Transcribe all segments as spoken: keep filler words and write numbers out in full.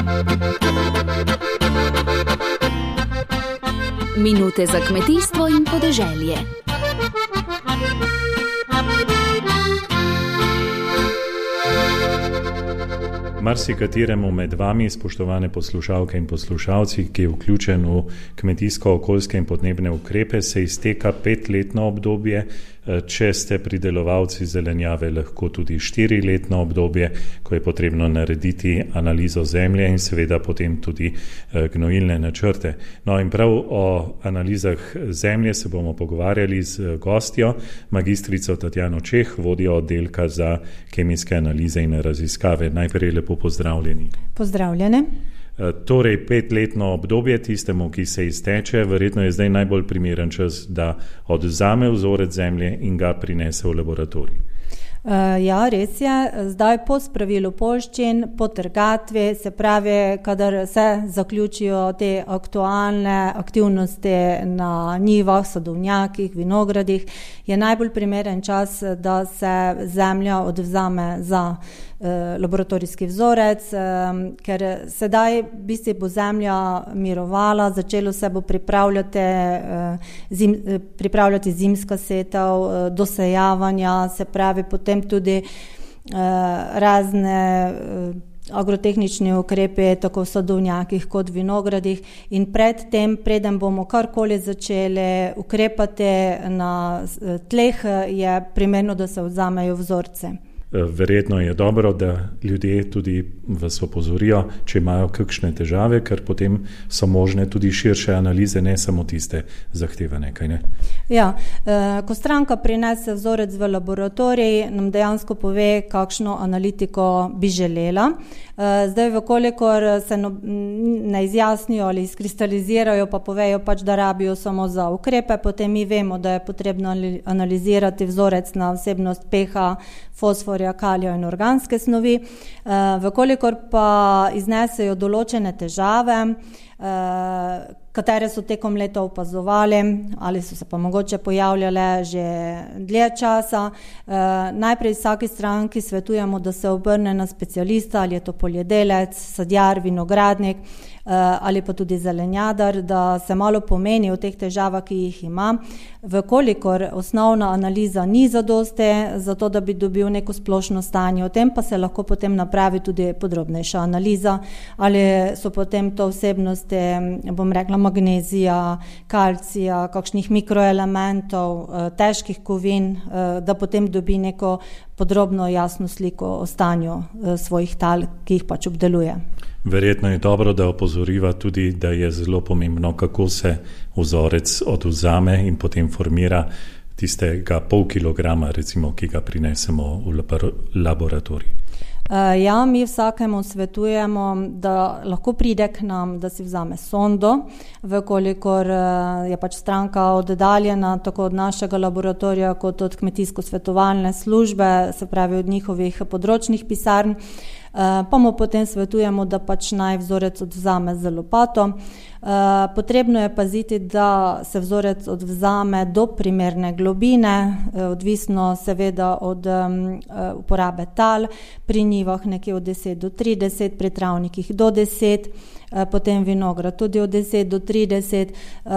Minute za kmetijstvo in podeželje. Marsikateremu med vami, spoštovane poslušalke in poslušalci, ki je vključen v kmetijsko-okoljske in podnebne ukrepe, se izteka petletno obdobje, če ste pridelovalci zelenjave, lahko tudi štiriletno obdobje, ko je potrebno narediti analizo zemlje in seveda potem tudi gnojilne načrte. No in prav o analizah zemlje se bomo pogovarjali z gostjo, magistrico Tatjano Čeh, vodjo oddelka za kemijske analize in raziskave. Najprej lepo pozdravljeni. Pozdravljene. Torej, petletno obdobje tistemu, ki se izteče, verjetno je zdaj najbolj primeren čas, da odvzame vzorec zemlje in ga prinese v laboratorij. Uh, ja, res je. Zdaj po spravilu poljščin, po trgatvi, se pravi, kadar se zaključijo te aktualne aktivnosti na njivah, sadovnjakih, vinogradih, je najbolj primeren čas, da se zemlja odvzame za uh, laboratorijski vzorec, um, ker sedaj v bistvu bo zemlja mirovala, začelo se bo pripravljati, uh, zim, uh, pripravljati zimska setev, uh, dosejavanja, se pravi potem tudi uh, razne uh, agrotehnični ukrepe, tako v sadovnjakih kot vinogradih, in predtem, preden bomo karkoli začeli ukrepati na tleh, je primerno, da se vzamejo vzorce. Verjetno je dobro, da ljudje tudi vas opozorijo, če imajo kakšne težave, ker potem so možne tudi širše analize, ne samo tiste zahtevane, kaj ne? Ja, ko stranka prinese vzorec v laboratorij, nam dejansko pove, kakšno analitiko bi želela. Zdaj, vkolikor se ne izjasnijo ali izkristalizirajo, pa povejo pač, da rabijo samo za ukrepe, potem mi vemo, da je potrebno analizirati vzorec na vsebnost pH, fosforja, kalija in organske snovi. Vkolikor pa iznesejo določene težave, katere so tekom leta opazovali ali so se pa mogoče pojavljale že dlje časa. Najprej vsaki stranki svetujemo, da se obrne na specialista, ali je to poljedelec, sadjar, vinogradnik ali pa tudi zelenjadar, da se malo pomeni o teh težavah, ki jih ima. Vkolikor osnovna analiza ni zadosti, zato da bi dobil neko splošno stanje, o tem pa se lahko potem napravi tudi podrobnejša analiza, ali so potem to vsebnosti, bom rekla, magnezija, kalcija, kakšnih mikroelementov, težkih kovin, da potem dobi neko podrobno jasno sliko o stanju svojih tal, ki jih pač obdeluje. Verjetno je dobro, da opozoriva tudi, da je zelo pomembno, kako se vzorec odvzame in potem formira tistega pol kilograma, recimo, ki ga prinesemo v laboratorij. Ja, mi vsakemu svetujemo, da lahko pride k nam, da si vzame sondo, vkolikor je pač stranka oddaljena tako od našega laboratorija kot od kmetijsko-svetovalne službe, se pravi od njihovih področnih pisarn, pa mu potem svetujemo, da pač naj vzorec odvzame z lopato. Potrebno je paziti, da se vzorec odvzame do primerne globine, odvisno seveda od uporabe tal, pri njivah nekje od deset do trideset, pri travnikih do deset, potem vinograd tudi od deset do trideset,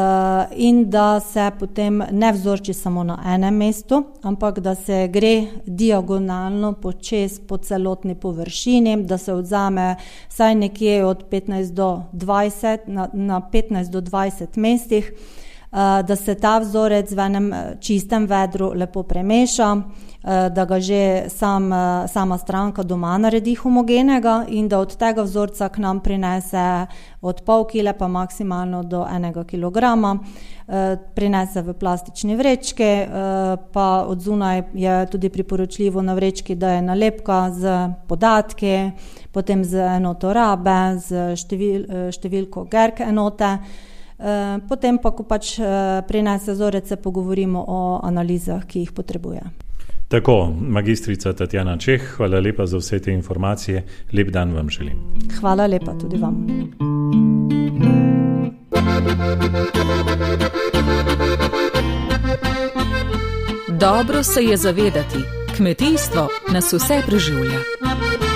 in da se potem ne vzorči samo na enem mestu, ampak da se gre diagonalno počez po celotni površini, da se odvzame vsaj nekje od petnajst do dvajset, na, na petnajst do dvajset mestih, da se ta vzorec v enem čistem vedru lepo premeša, da ga že sam, sama stranka doma naredi homogenega in da od tega vzorca k nam prinese od pol kile pa maksimalno do enega kilograma, prinese v plastični vrečki, pa od zunaj je tudi priporočljivo na vrečki, da je nalepka z podatki, potem z enoto rabe, z števil, številko gerk enote. Potem pa, ko pač prinese vzorec, se pogovorimo o analizah, ki jih potrebuje. Tako, magistrica Tatjana Čeh, hvala lepa za vse te informacije. Lep dan vam želim. Hvala lepa tudi vam. Dobro se je zavedati, kmetijstvo nas vse preživlja.